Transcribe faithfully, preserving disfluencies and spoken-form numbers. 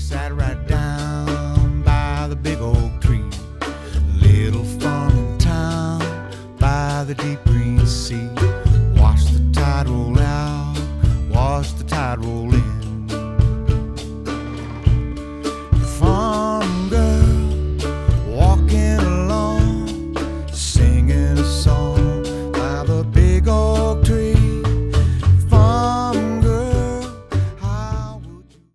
sat right down by the big oak tree. Little farming town by the deep green sea. Watch the tide roll out, watch the tide roll in.